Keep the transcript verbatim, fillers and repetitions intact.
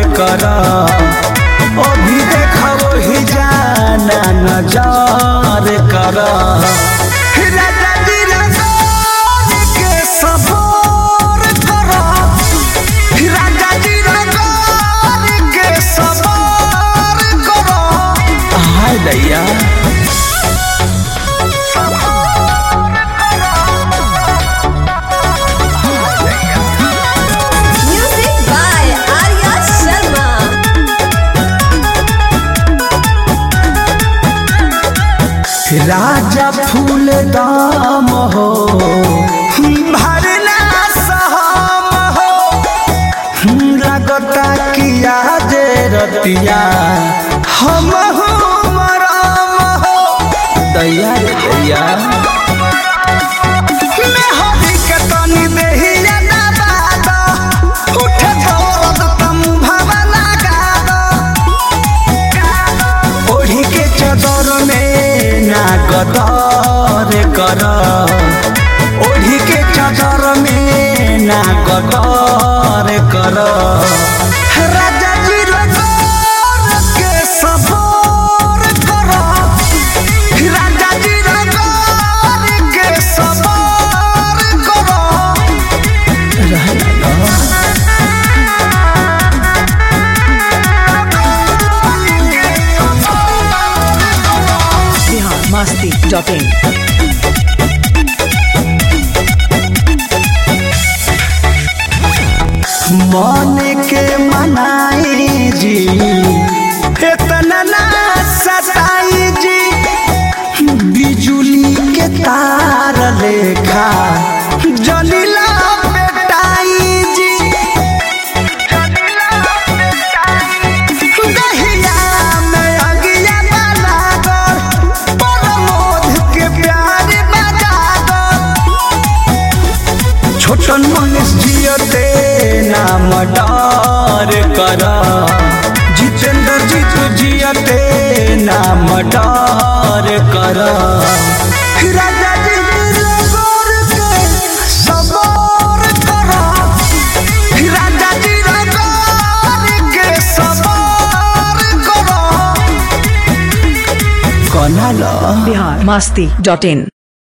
कर अभी देखा वही जाना नजार कर राजा जी रंगोर के सबर कर राजा जी रंगोर के सबर कर हाय दैया राजा फूल दाम हो भरना सहम हो लगता किया जे रतिया हम हो मराम हो दैया रे दैया मैं हरी के तनी देहिया ना बादा उठे दर्द तम भवना गादा ओढ़ी के चादर में ना गदर कर ओढ़ी के चादर में ना गदर कर राजा जी रंगोर के सबर कर राजा जी रंगोर के सबर कर masti dot in मन के मनाई जी इतना ना सताई जी बिजुली के तार लेखा जलीला बेटाई जी दहिया में अगिया बना कर परमोध के प्यार बजा कर छोटन मनीष जियते नाम डार कर जितेंद्र जी तू जियते नाम डार कर राजा जी रंगोर के सबर कर राजा जी रंगोर के सबर कर कना ला Bihar masti dot in